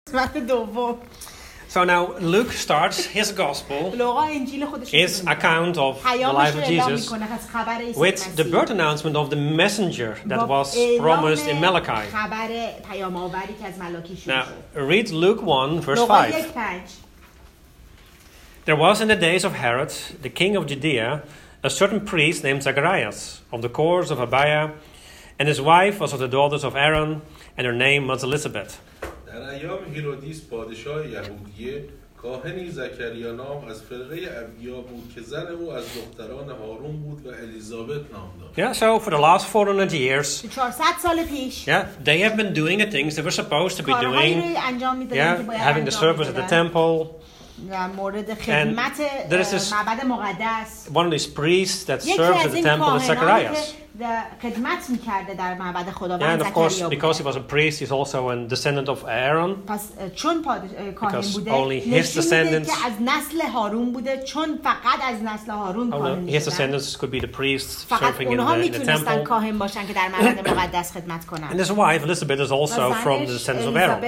So now Luke starts his gospel, his account of the life of Jesus, with the birth announcement of the messenger that was promised in Malachi. Now read Luke 1 verse 5. There was in the days of Herod, the king of Judea, a certain priest named Zacharias, of the course of Abiah, and his wife was of the daughters of Aaron, and her name was Elizabeth. در ایام هیرودیس پادشاه یهودیه کاهنی زکریا نام از فرقه ابیا بود که زن او از دختران هارون بود و الیزابت نام داشت. Yeah, so for the last 400 years, yeah, they have been doing the things they were supposed to be doing. Yeah, having the service at the temple. And there is this, one of these priests that serves at the temple is Zacharias. And of course, because he was a priest, he's also a descendant of Aaron. Because only his descendants, his descendants could be the priests serving in the temple. And his wife, Elizabeth, is also from the descendants of Aaron.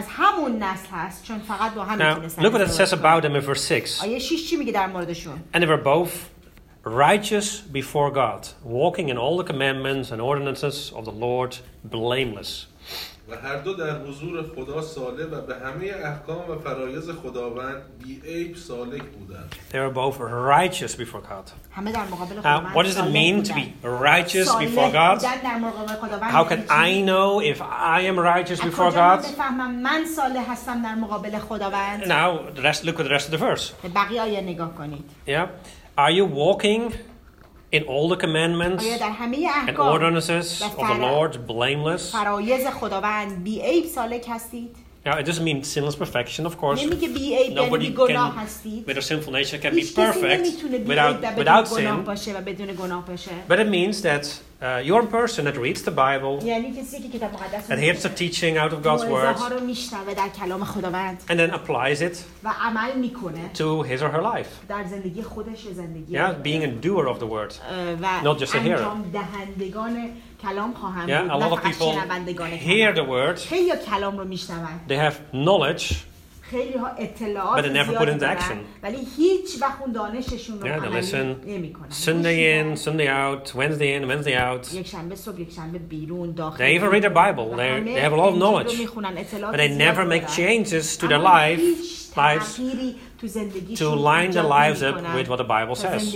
Now, look what it says about them in verse 6. And they were both righteous before God, walking in all the commandments and ordinances of the Lord, blameless. و هر دو در حضور خدا صالح و به همه احکام و فرایض خداوند بی‌عیب سالک بودند. They were both righteous before God. Now, what does it mean to be righteous before God? How can I know if I am righteous before God? Now, look at the rest of the verse. Yeah. Are you walking in all the commandments and ordinances of the Lord, blameless? Now, it doesn't mean sinless perfection, of course. Nobody can, with a sinful nature, can be perfect without sin. But it means that you're a person that reads the Bible, that hears the teaching out of God's Word, and then applies it to his or her life. Yeah, being a doer of the Word, not just a hearer. Yeah, a lot of people hear the Word, they have knowledge, but they never put into action. Yeah, they listen Sunday in, Sunday out, Wednesday in, Wednesday out. They even read their Bible. They have a lot of knowledge, but they never make changes to their lives to line their lives up with what the Bible says.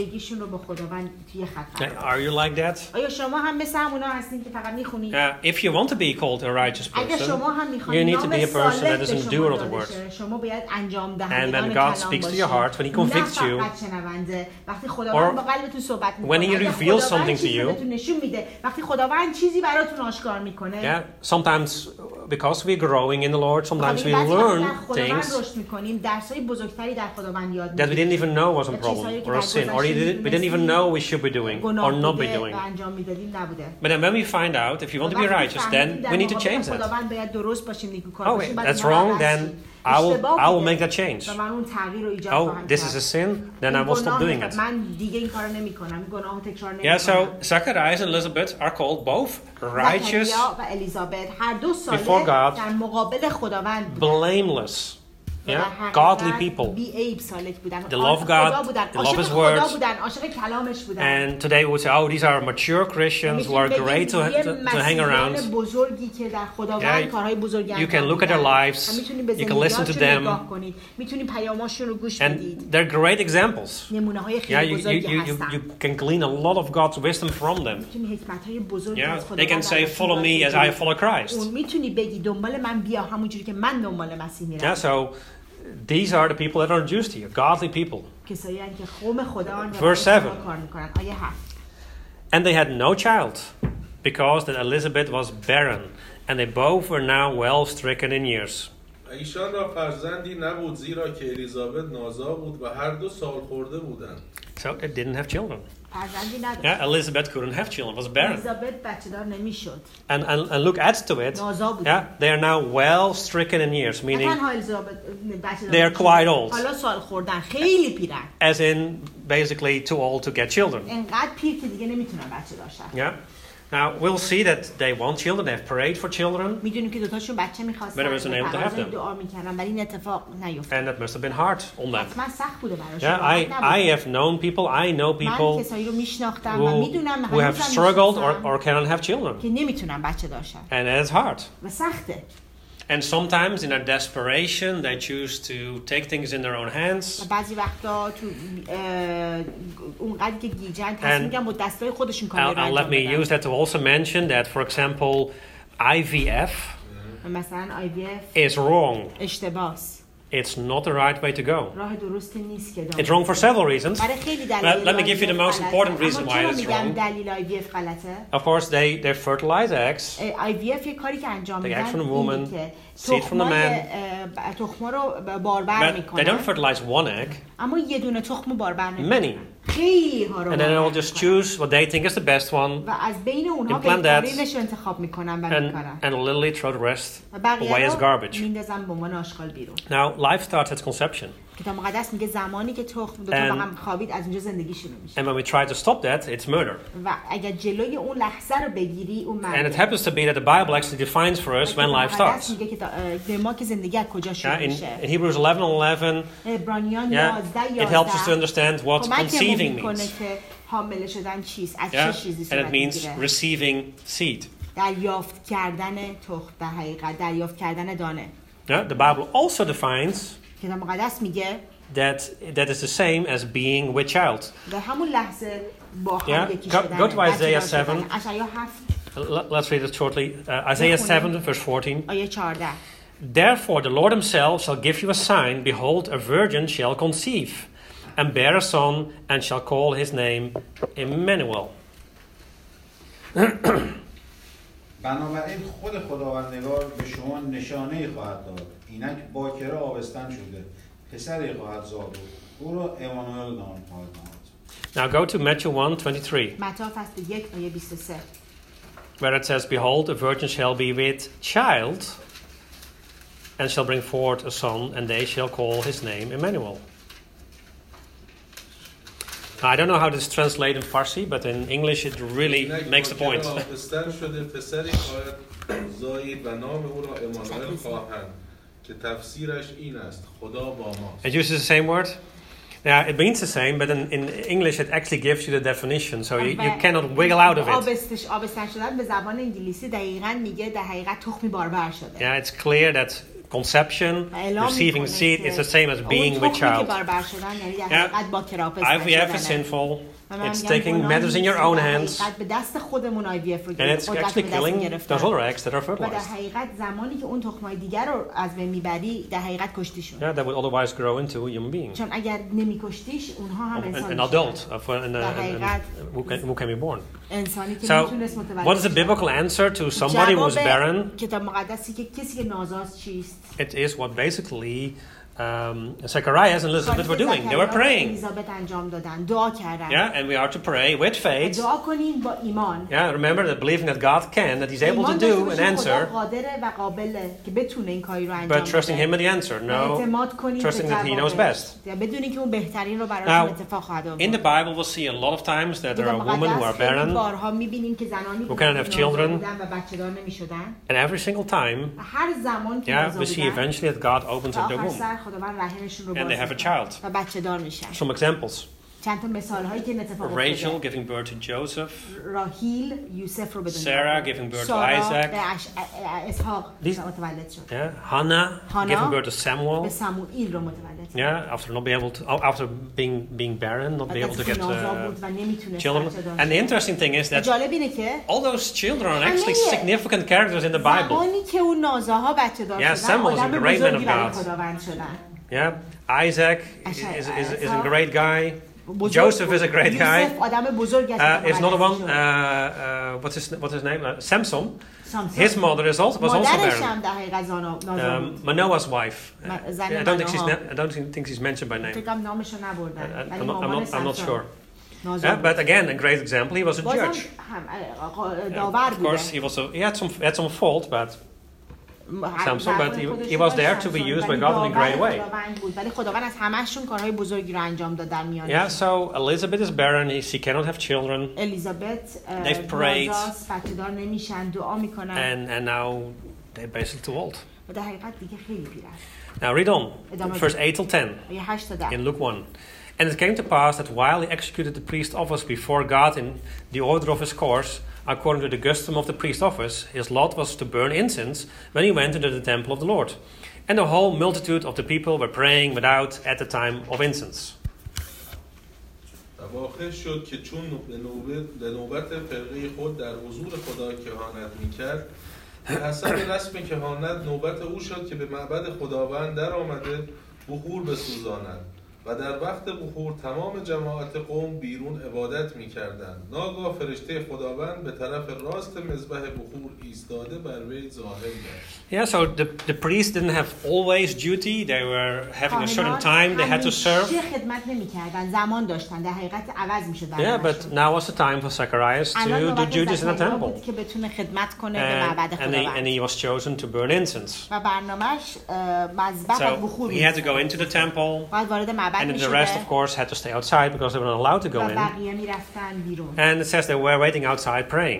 Are you like that? If you want to be called a righteous person, you need to be a person that is a doer of the word. And when God speaks to your heart, when He convicts you, or when He reveals something to you, yeah, sometimes because we're growing in the Lord, sometimes we learn things that we didn't even know was a problem or a sin, or we didn't even know we should be doing or not be doing. But then when we find out, if you want to be righteous, then we need to change that. Oh wait, that's wrong, then I will make that change. Oh, this is a sin, then I will stop doing it. Yeah, so Zacharias and Elizabeth are called both righteous before God, blameless. Yeah, godly people. They love God, they love His Word. And today we would say, oh, these are mature Christians who are great to hang around. Yeah, you can look at their lives, you can listen to them, and they're great examples. Yeah, you can glean a lot of God's wisdom from them. Yeah, they can say, follow me as I follow Christ. Yeah, so these are the people that are introduced here, godly people. Verse 7. And they had no child, because that Elizabeth was barren, and they both were now well stricken in years. ایشان را فرزندی نبود زیرا که الیزابت نازا بود و هر دو سال خورده بودند. So they didn't have children. Yeah, Elizabeth couldn't have children, was barren. And look, adds to it, yeah, they are now well stricken in years, meaning they are quite old. As in, basically, too old to get children. Yeah. Now, we'll see that they want children. They've prayed for children. میدونیم که دوتاشون بچه می‌خواستن. But it wasn't able to have them. دعا می‌کردن ولی این اتفاق نیفتاد. And that must have been hard on them. حتما سخت بوده براشون. Yeah, I have known people. I know people من کسایی رو میشناختم و میدونم who have struggled or cannot have children. که نمیتونن بچه داشتن. And it's hard. و سخته. And sometimes in their desperation they choose to take things in their own hands. بعضی وقتا تو اونقدر که گیجن تصمیم میگیرن با دستای خودشون کار رو انجام بدن. And let me use that to also mention that, for example, IVF مثلا IVF is wrong. اشتباهه. It's not the right way to go. راه درستی نیست که It's wrong for several reasons. Let me give you the most important reason why it's wrong. دلیل IVF غلطه. Of course, they fertilize eggs. IVF یه کاری که انجام میدن. Take eggs from the woman, seed from the man. تخم رو باربر میکنن. They don't fertilize one egg. اما یه دونه تخم باربر میکنن. Many. And then they'll just choose what they think is the best one. Implant that. And literally throw the rest away as garbage. Now, life starts at conception. And when we try to stop that, it's murder. And it happens to be that the Bible actually defines for us when life starts. In Hebrews 11:11, it helps us to understand what conceiving means. And it means receiving seed. The Bible also defines that is the same as being with child. Go to Isaiah 7. Let's read it shortly. Isaiah 7, verse 14. Therefore the Lord himself shall give you a sign. Behold, a virgin shall conceive and bear a son, and shall call his name Emmanuel. بنابراین خود خداوندگار به شما نشانه‌ای خواهد داد. اینک باکره آبستن شده، پسری خواهد زاد و او را امانوئل نام خواهد نهاد. Now go to Matthew 1:23. متی فصل 1 آیه 23. Where it says, Behold, a virgin shall be with child, and shall bring forth a son, and they shall call his name Emmanuel. I don't know how this translates in Farsi, but in English it really makes the point. It uses the same word. Yeah, it means the same, but in English it actually gives you the definition, so you cannot wiggle out of it. Yeah, it's clear that conception, receiving seed, is the same as being with child. Yeah. IVF is sinful. It's taking matters in your own hands. And it's actually killing those other eggs that are fertilized. Yeah, that would otherwise grow into a human being. An adult who can be born. So, what is the biblical answer to somebody who's barren? It is what basically Zacharias and Elizabeth were doing. They were praying. Yeah, and we are to pray with faith. Yeah, remember that believing that God can, that He's able to do and answer, but trusting Him in the answer. No, trusting that He knows best. Now, in the Bible, we'll see a lot of times that there are women who are barren, who cannot have children, and every single time, yeah, we see eventually that God opens up the womb. And they have a child. Some examples. Rachel giving birth to Joseph. Sarah giving birth to Isaac. Hannah giving birth to Samuel. Yeah, after being barren, not be able to get children. And the interesting thing is that all those children are actually significant characters in the Bible. Yeah, Samuel is a great man of God. Yeah, Isaac is a great guy. Joseph is a great guy. Is another one. What's his name? Samson. His mother was also barren. Manoah's wife. I don't think she's mentioned by name. I'm not sure. But again, a great example. He was a judge. Of course, he had some fault, but Samson, but he was there to be used by God in a great way. ولی خداوند از همه‌شون کارهای بزرگی رو انجام داد در میان. Yeah, so Elizabeth is barren. She cannot have children. They've prayed. بچه‌دار نمیشن، دعا میکنن. And now they're basically too old. و در حقیقت دیگه خیلی پیرن. Now read on, verse 8 till 10 in Luke 1. And it came to pass that while he executed the priest office before God in the order of his course, according to the custom of the priest office, his lot was to burn incense when he went into the temple of the Lord. And the whole multitude of the people were praying without at the time of incense. واقع شد که چون به نوبت فرقه خود در حضور خدا کهانت میکرد، به حسب رسم کهانت نوبت او شد که به معبد خداوند در آمده بخور بسوزاند و در وقت بخور تمام جماعت قوم بیرون عبادت می‌کردند. ناگاه فرشته خداوند به طرف راست مذبح بخور ایستاده بر وی ظاهر گشت. Yeah, so the priests didn't have always duty. They were having a certain time they had to serve. خدمت نمی‌کردن، زمان داشتن. در حقیقت عوض می‌شد. Yeah, but now was the time for Zacharias to do duties in the temple. که بتونه خدمت کنه به معبد خداوند. And he was chosen to burn incense. و برنامه‌اش مذبح بخور. He had to go into the temple. باید وارد معبد And the rest, of course, had to stay outside because they were not allowed to go in. And it says they were waiting outside praying.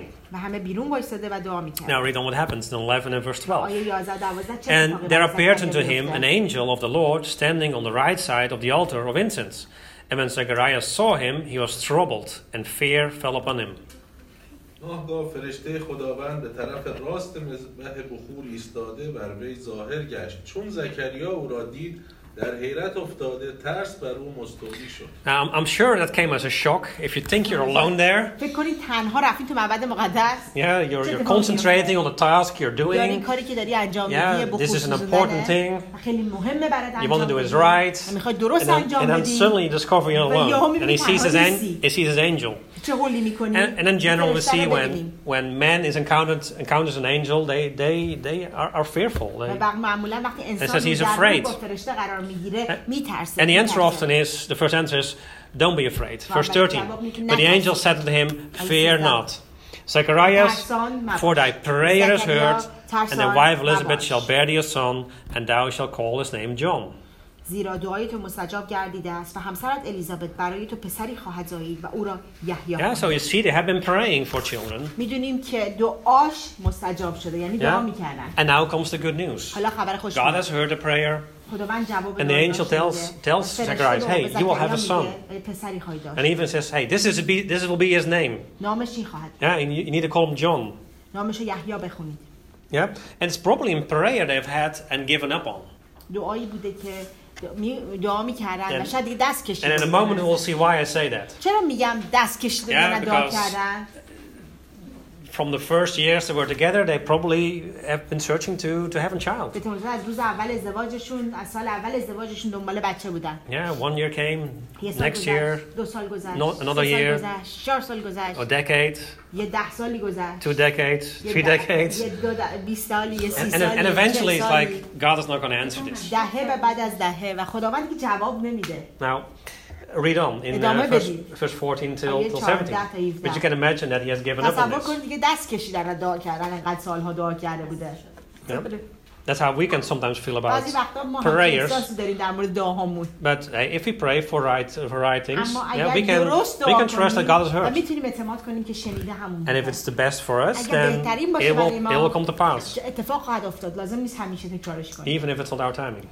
Now read on what happens in 11 and verse 12. And there appeared unto him an angel of the Lord standing on the right side of the altar of incense. And when Zacharias saw him, he was troubled, and fear fell upon him. ناگاه فرشته خداوند به طرف راست مذبح بخور ایستاده بر وی ظاهر گشت. چون زکریا او را دید، در حیرت افتاده ترس بر او مستولی شد. I'm sure that came as a shock if you think you're alone there. فکر کنید تنها رفتین تو معبد مقدس. Yeah, you're concentrating on the task you're doing. این کاری که داری انجام میدی this is an important thing. خیلی مهمه برات انجام بدی. You want to do it right. میخوای درست انجام بدی. And then suddenly you discover you're alone. And he sees his angel. And in general we see when man encounters an angel, they are fearful. It says he's afraid. And the answer often is, the first answer is, don't be afraid. Verse 13. But the angel said to him, fear not, Zacharias, for thy prayer is heard, and thy wife Elizabeth shall bear thee a son, and thou shalt call his name John. زیرا دعای تو مستجاب گردیده است و همسرت الیزابت برای تو پسری خواهد زایید و او را یحیی خواند. Yeah, so you see they have been praying for children. میدونیم که دعاش مستجاب شده، یعنی دعا میکردن. And now comes the good news. حالا خبر خوش. God has heard the prayer. خداوند جواب And the angel tells Zacharias, hey, you will have a son. پسری خواهی داشت. And even says, hey, this will be his name. نامش این خواهد. Yeah, and you need to call him John. نامش رو یحیی بخونید. Yeah, and it's probably in prayer they've had and given up on. دعایی بوده که دعا می‌کردن و شاید دست کشیدن. And in a moment we'll see why I say that. چرا میگم دست کشیدن و دعا کردن؟ From the first years they were together, they probably have been searching to have a child. به طور از روز اول ازدواجشون، از سال اول ازدواجشون دنبال بچه بودن. Yeah, 1 year came, next year, 2 سال گذشت، another year, 4 سال گذشت، a decade, یه 10 سالی گذشت، 2 decades, 3 decades, یه 20 سالی، یه 30 سالی. And eventually it's like God is not going to answer this. دهه بعد از دهه و خداوند که جواب نمیده. Now read on in verse 14 till 17. But you can imagine that he has given up on تصور کنید دیگه دست کشیدن و دعا کردن، انقدر سالها دعا کرده بوده. That's how we can sometimes feel about prayers. But if we pray for right things, we can trust that God has heard. And if it's the best for us, then it will come to pass. Even if it's not our timing.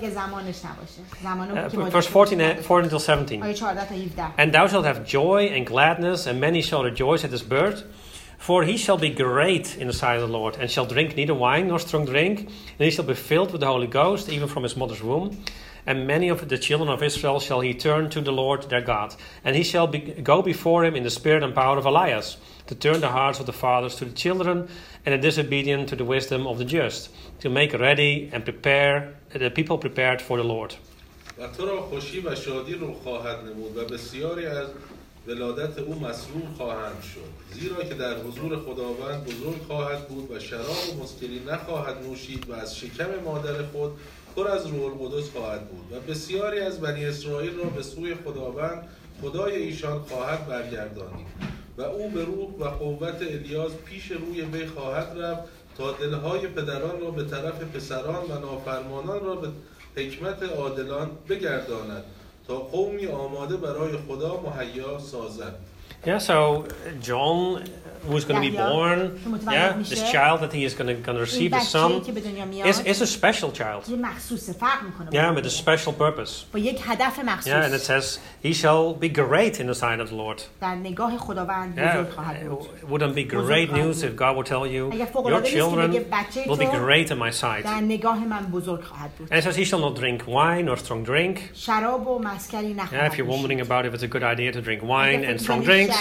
Verse 14 till 17. And thou shalt have joy and gladness, and many shall rejoice at his birth. For he shall be great in the sight of the Lord, and shall drink neither wine nor strong drink, and he shall be filled with the Holy Ghost, even from his mother's womb. And many of the children of Israel shall he turn to the Lord their God. And he shall go before him in the spirit and power of Elias, to turn the hearts of the fathers to the children, and the disobedient to the wisdom of the just, to make ready and prepare the people prepared for the Lord. و تو را خوشی و شادی رو خواهد نمود و بسیاری از ولادت او مسرور خواهند شد، زیرا که در حضور خداوند بزرگ خواهد بود و شراب و مسکری نخواهد نوشید و از شکم مادر خود پر از روح القدس خواهد بود و بسیاری از بنی اسرائیل را به سوی خداوند خدای ایشان خواهد برگردانید و او به روح و قوت الیاز پیش روی وی خواهد رفت تا دلهای پدران را به طرف پسران و نافرمانان را به حکمت عادلان بگرداند تا قومی آماده برای خدا مهیا سازد. Yeah, so John, who's going to be born, this child that he is going to receive, his son, is a special child. Yeah, with a special purpose. Yeah, and it says, he shall be great in the sight of the Lord. Yeah, it wouldn't be great news if God would tell you, your children will be great in my sight. And it says, he shall not drink wine or strong drink. Yeah, if you're wondering about if it's a good idea to drink wine and strong drinks,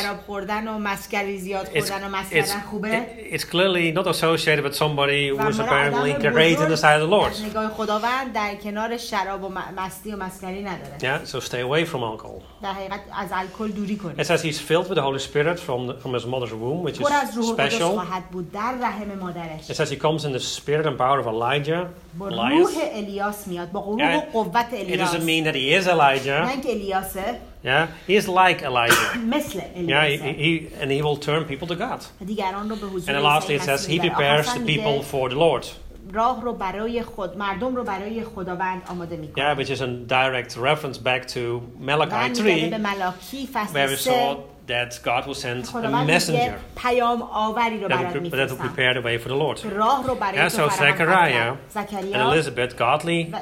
it's clearly not associated with somebody who is apparently great in the sight of the Lord. Yeah, so stay away from alcohol. It says he's filled with the Holy Spirit from his mother's womb, which is special. It says he comes in the spirit and power of Elijah. It doesn't mean that he is Elijah. Yeah, he is like Elijah. Yeah, he will turn people to God. And then lastly it says he prepares the people for the Lord. Yeah, which is a direct reference back to Malachi 3, where we saw that God will send a messenger that will prepare the way for the Lord. Yeah, so Zechariah and Elizabeth, godly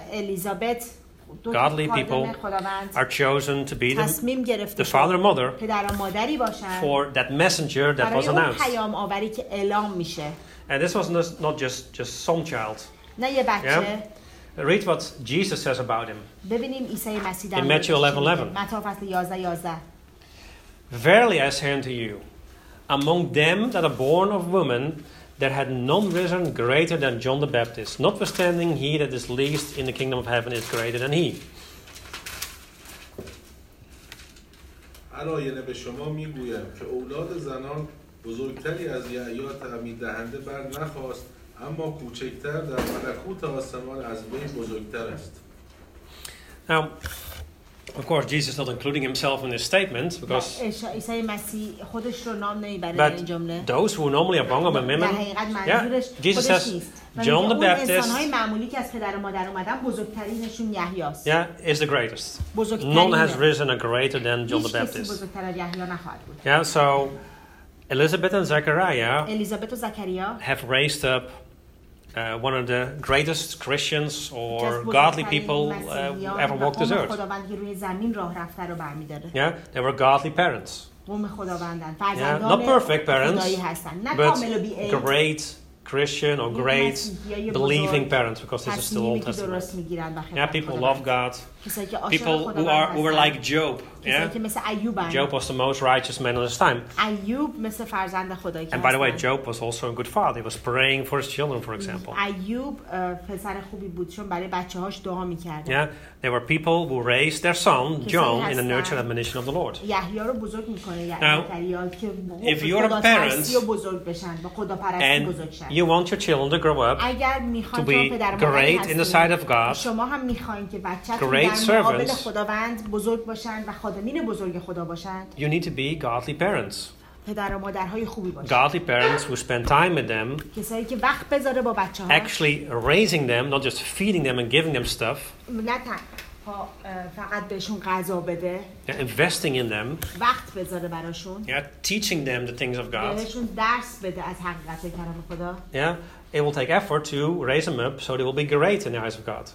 people are chosen to be the father and mother for that messenger that was announced. And this was not just some child. Yeah? Read what Jesus says about him in Matthew 11:11. Verily I say unto you, among them that are born of women, there had none risen greater than John the Baptist. Notwithstanding, he that is least in the kingdom of heaven is greater than he. آینه به شما میگویم که اولاد زنان بزرگتری از یحیی تعمید دهنده بر نخواست، اما کوچکتر در ملکوت آسمان از وی بزرگتر است. Now, of course, Jesus is not including himself in this statement because but those who normally are born of women, yeah, Jesus says John the Baptist, yeah, is the greatest. None has risen a greater than John the Baptist. Yeah, so Elizabeth and Zechariah have raised up one of the greatest Christians or godly people who ever walked this earth. Yeah, they were godly parents. Yeah, not perfect parents, but great Christian or great believing parents, because this is still Old Testament. Yeah, people love God. People who were like Job. Yeah? Job was the most righteous man in his time. And by the way, Job was also a good father. He was praying for his children, for example. Yeah, there were people who raised their son, John, in the nurture and admonition of the Lord. Now, if you're a parent and you want your children to grow up to be great in the sight of God, great servants, you need to be godly parents. Godly parents who spend time with them, actually raising them, not just feeding them and giving them stuff, investing in them, teaching them the things of God. Yeah, it will take effort to raise them up so they will be great in the eyes of God.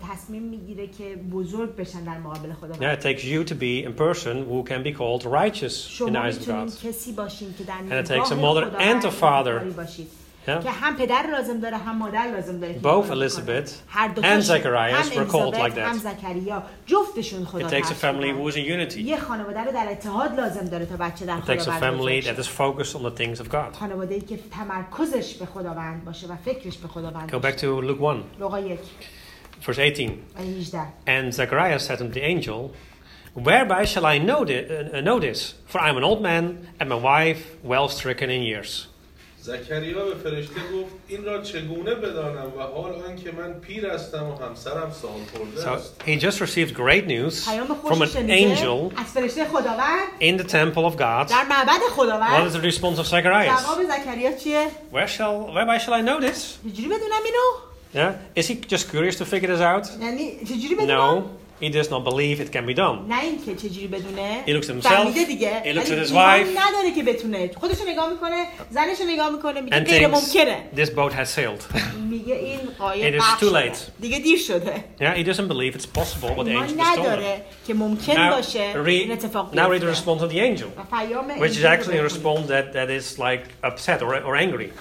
Yeah, it takes you to be a person who can be called righteous in the eyes of God. And it takes a mother and a father. Yeah. Both Elizabeth and Zacharias were called like that. It takes a family who is in unity. It takes a family that is focused on the things of God. Go back to Luke 1. Verse 18. And Zechariah said unto the angel, whereby shall I know this? For I am an old man, and my wife well stricken in years. زکریا به فرشته گفت این را چگونه بدانم و حال آنکه من پیر هستم و همسرم سال خورده است. So he just received great news from an angel in the temple of God. What is the response of Zacharias? Whereby shall I know this? Yeah? Is he just curious to figure this out? No. He does not believe it can be done. He looks at himself. He looks at his wife. And thinks this boat has sailed. It is too late. Yeah, he doesn't believe it's possible what the angel has told him. Now read the response of the angel, which is actually a response that is like upset or angry.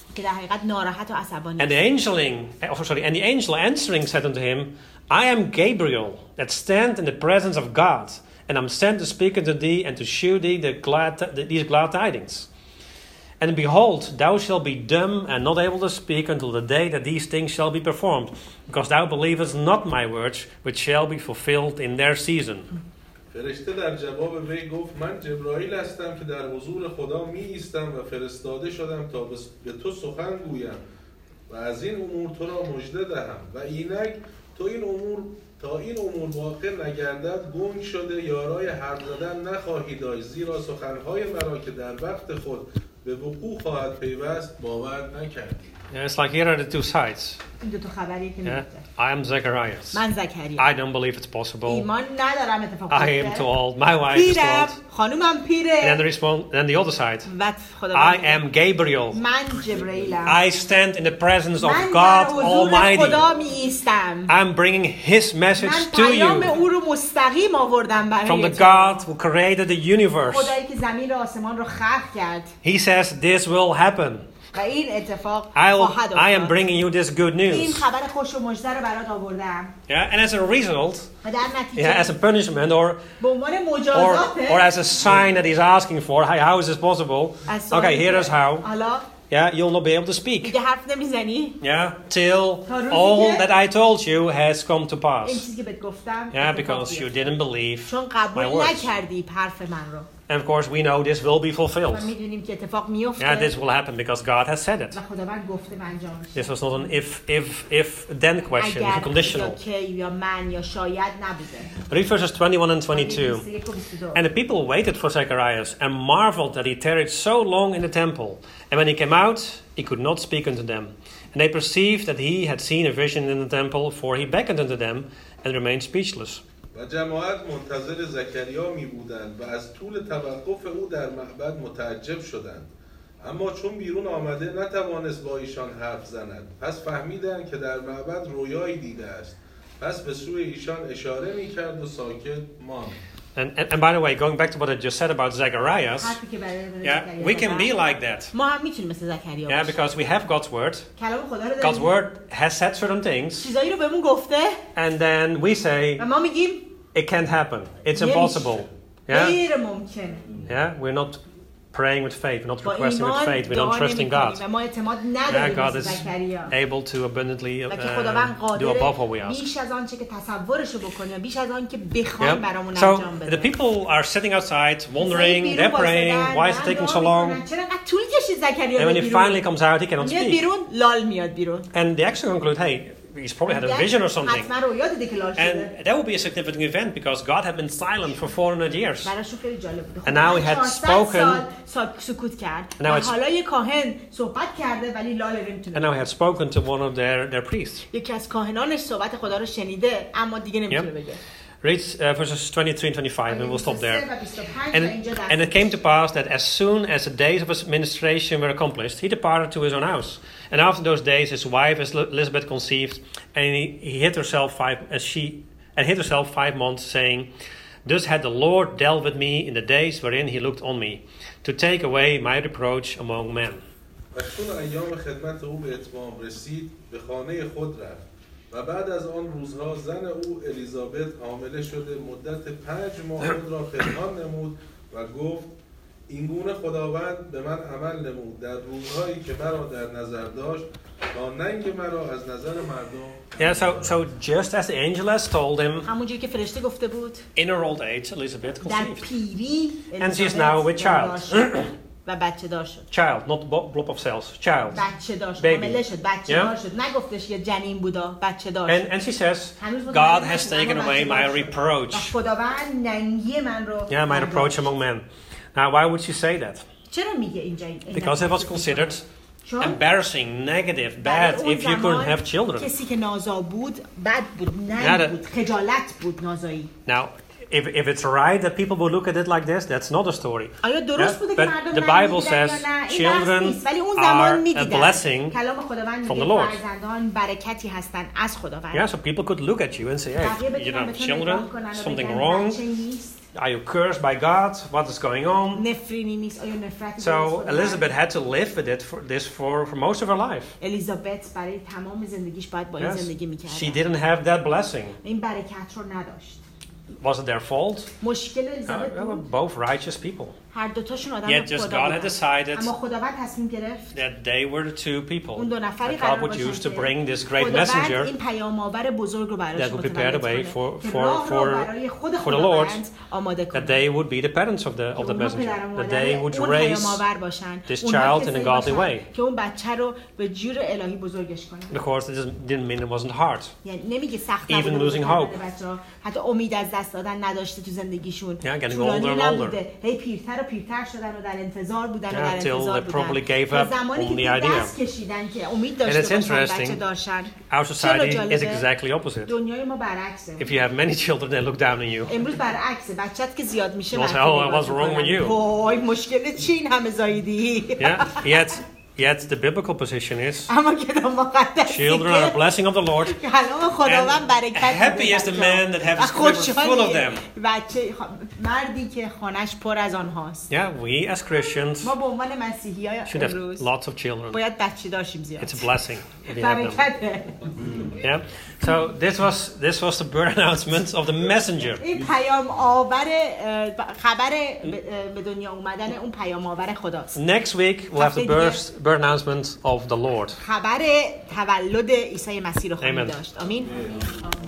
And the angel answering said unto him, I am Gabriel, that stand in the presence of God, and am sent to speak unto thee and to shew thee these glad tidings. And behold, thou shalt be dumb and not able to speak until the day that these things shall be performed, because thou believest not my words, which shall be fulfilled in their season. فرشته در جواب وی گفت من جبرائیل هستم که در حضور خدا می ایستم و فرستاده شدم تا به تو سخن گویم و از این امور تو را مژده دهم و اینک تو این امور واقع نگردد گنگ شده یارای حرف زدن نخواهی داشت زیرا سخنهای مرا که در وقت خود به وقوع خواهد پیوست باور نکردی. Yeah, it's like here are the two sides. Yeah. I am Zacharias. I don't believe it's possible. I am too old. My wife is too old. And then the other side. I am Gabriel. I stand in the presence of God Almighty. I'm bringing His message to you. From the God who created the universe. He says this will happen. I am bringing you this good news. Yeah, and as a result, as a punishment or as a sign that he's asking for, how is this possible? Okay, here is how. Yeah, you'll not be able to speak. Yeah, till all that I told you has come to pass. Yeah, because you didn't believe my words. And of course, we know this will be fulfilled. Yeah, this will happen because God has said it. This was not an if, then question, it's a conditional. Read verses 21 and 22. And the people waited for Zacharias and marveled that he tarried so long in the temple. And when he came out, he could not speak unto them. And they perceived that he had seen a vision in the temple, for he beckoned unto them and remained speechless. و جماعت منتظر زکریا می بودند و از طول توقف او در معبد متعجب شدند اما چون بیرون آمده نتوانست با ایشان حرف زند پس فهمیدند که در معبد رویایی دیده است پس به سوی ایشان اشاره می کرد و ساکت ماند. And by the way, going back to what I just said about Zacharias, we can be like that. Yeah, because we have God's word. God's word has said certain things. And then we say, it can't happen. It's impossible. Yeah, we're not praying with faith. We're not requesting with faith. We don't trust in God. Yeah, God is able to abundantly do above what we ask. So the people are sitting outside wondering, they're praying, why is it taking so long? And when he finally comes out, he cannot speak. And they actually conclude, hey, he's probably had a vision or something. And that would be a significant event because God had been silent for 400 years. And now he had spoken. And now he had spoken to one of their priests. Read verses 23 and 25 and we'll stop there. And it came to pass that as soon as the days of his ministration were accomplished, he departed to his own house. And after those days his wife Elizabeth conceived, and he hid herself 5 months, saying, Thus had the Lord dealt with me in the days wherein he looked on me, to take away my reproach among men. و بعد از آن روزها زن او الیزابت حامله شده مدت 5 ماه خود را پنهان نمود و گفت این گونه خداوند به من عمل نمود در روزهایی که مرا در نظر داشت تا ننگ مرا از نظر مردم. Yeah, so just as the angel has told him, همونجوری که فرشته گفته بود, in her old age Elizabeth conceived, and she is now with child. و بچه دار شد. Child, not blob of cells. Child. بچه دار شد. حامله شد. بچه دار شد. نگفتش یه جنین بودا. بچه دار شد. And she says, God has taken away my reproach. خداوند ننگی من رو. Yeah, my reproach among men. Now, why would she say that? چرا میگه اینجا Because it was considered embarrassing, negative, bad if you couldn't have children. کسی که نازا بود، بد بود، ننگ بود، خجالت بود نازایی. Now, if it's right that people will look at it like this, that's not a story. آیا درست بوده که مردم the Bible says children are a blessing from the Lord. فرزندان برکتی هستند از خداوند. Yeah, so people could look at you and say, hey, you know, children, something wrong. Are you cursed by God? What is going on? So Elizabeth had to live with for most of her life. Yes. She didn't have that blessing. Was it their fault? They were both righteous people. Yet just God had decided that they were the two people that God would use to bring this great messenger that would prepare the way for the Lord, that they would be the parents of the messenger, that they would raise this child in a godly way. Of course, it didn't mean it wasn't hard. Even losing hope. Yeah, getting older and older. پیرتر شدن و در انتظار بودن و در انتظار بودن زمانی که دست کشیدن که امید داشته باشن بچه داشتن. Our society is exactly opposite. دنیای ما برعکسه. If you have many children, they look down on you. امروز برعکسه. بچت که زیاد میشه what's wrong with you? وای مشکل چی این همه زاییدی. Yet the biblical position is children are a blessing of the Lord, and happy is the man that has his quiver full of them. Yeah, we as Christians should have lots of children. It's a blessing if you have them. Yeah. So this was the birth announcement of the messenger. Next week we'll have the birth announcement of the Lord. خبر تولد عیسی مسیح رو خواهیم داشت. آمین.